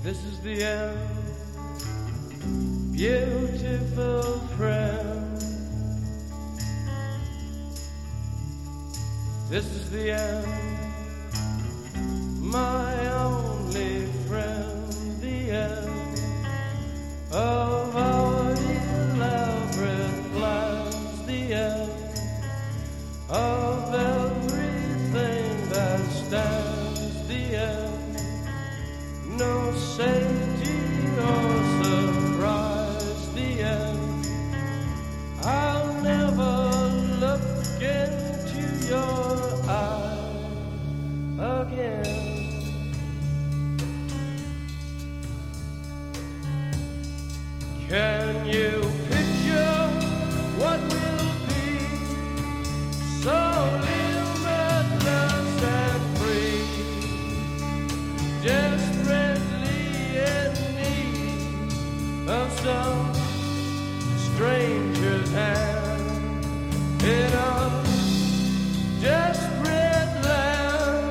This is the end, beautiful friend. This is the end, my only friend. The end of our elaborate plans. The end of everything that stands. The end, no safety or surprise. The end, I'll never look into your eyes again. Can you picture what will be so limitless and free? Desperately in need of some stranger's hand in a desperate land.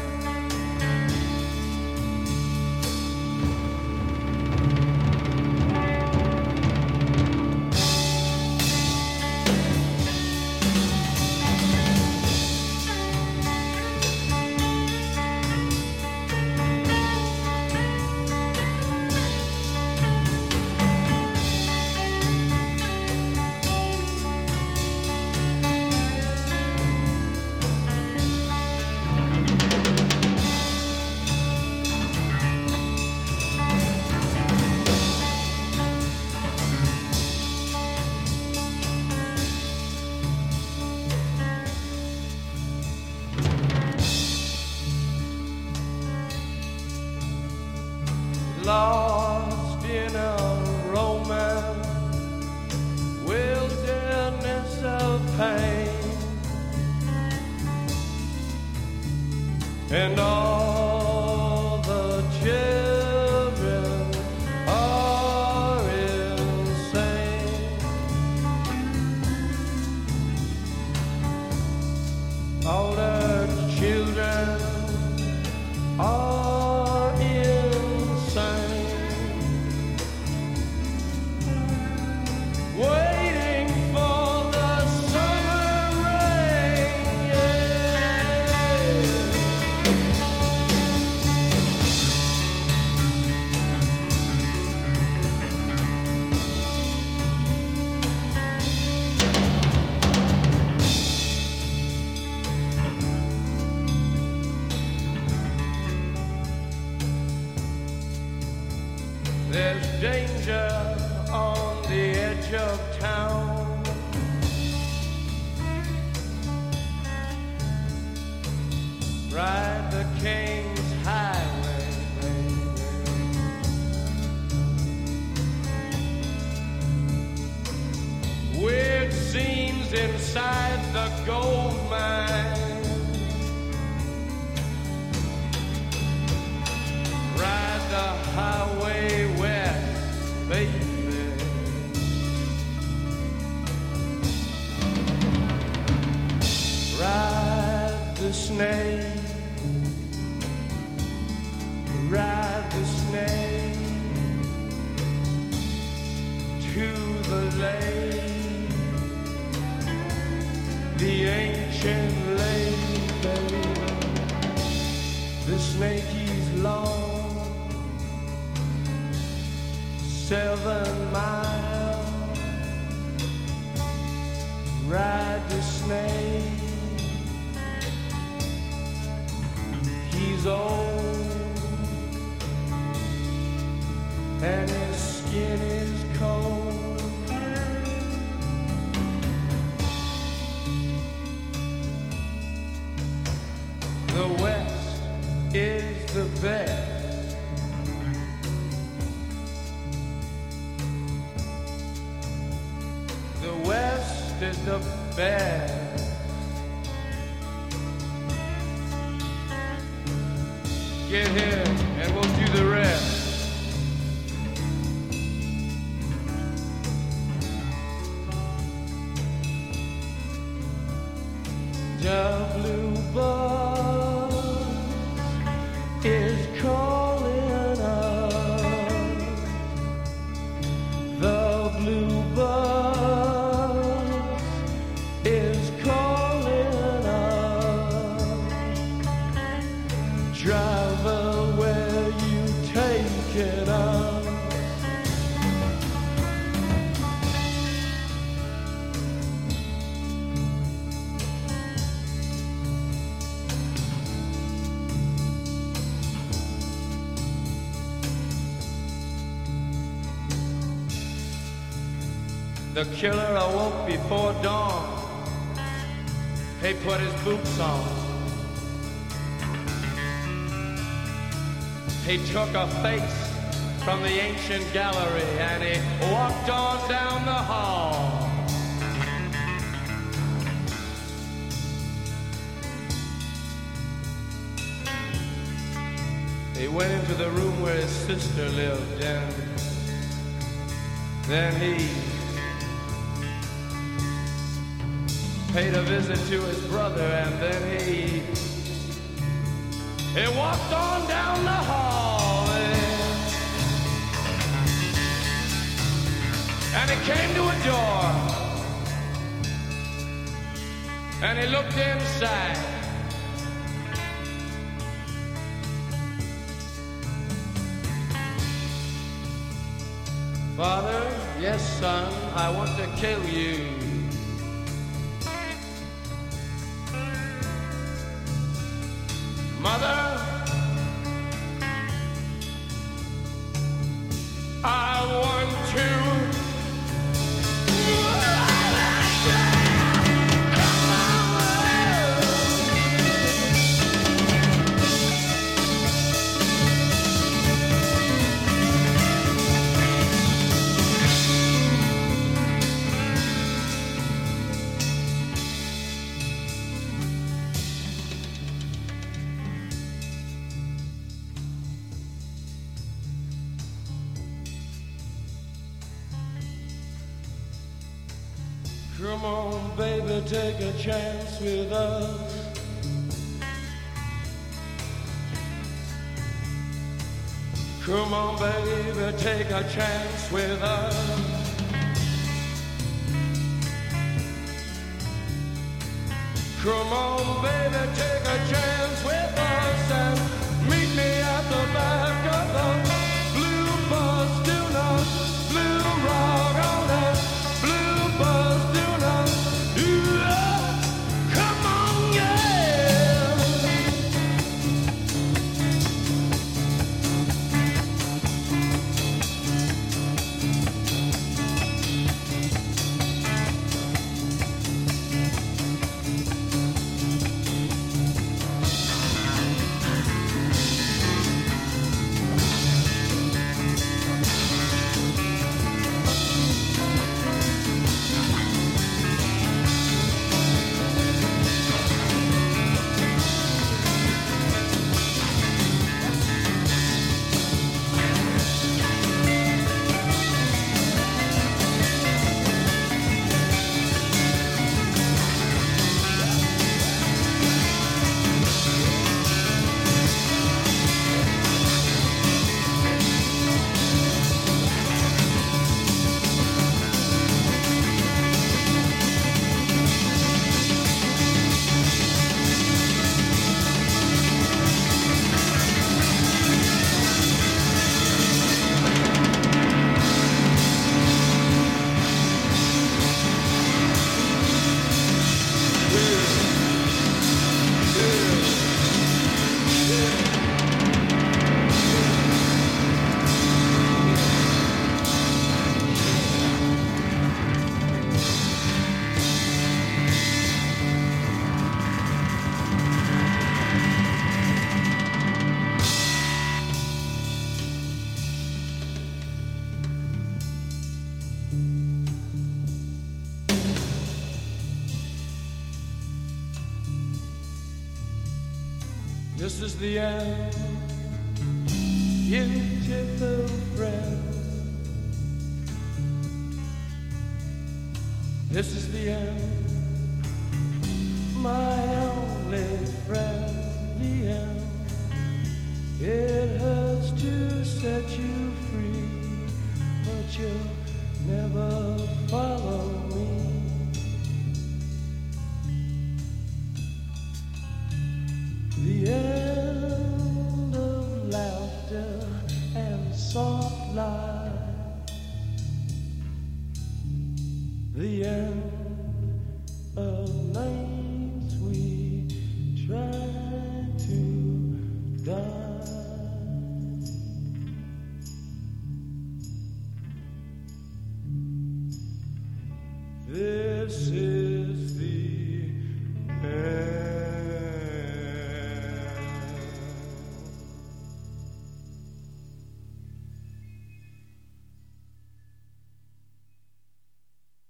Lost in a romance, wilderness of pain, and all the children are insane. All the children are insane, waiting for the summer rain. There's danger on the edge of town. Ride the King's Highway, baby. Weird scenes inside the gold mine. Ride the highway west, baby. Ride the snake, ride the snake to the lake, the ancient lake, baby. The snake is long, 7 miles. Ride the snake. He's old and his skin is cold. The West is the best. The West is the best. Get here and we'll do the rest. The blue bus is calling us. The killer awoke before dawn. He put his boots on. He took a face from the ancient gallery and he walked on down the hall. He went into the room where his sister lived, and then he paid a visit to his brother, and then he walked on down the hall, and he came to a door, and he looked inside. Father, yes, son, I want to kill you. Mother, I want to. Come on, baby, take a chance with us. Come on, baby, take a chance with us. Come on, baby, take a chance with us and meet me at the back of the blue bus. Do not blue rock on that blue bus. Do not, come on, yeah. This is the end, beautiful friend. This is the end, my only friend. The end. It hurts to set you free, but you'll never follow me. The end of laughter and soft light. The end of nights we try to die. city.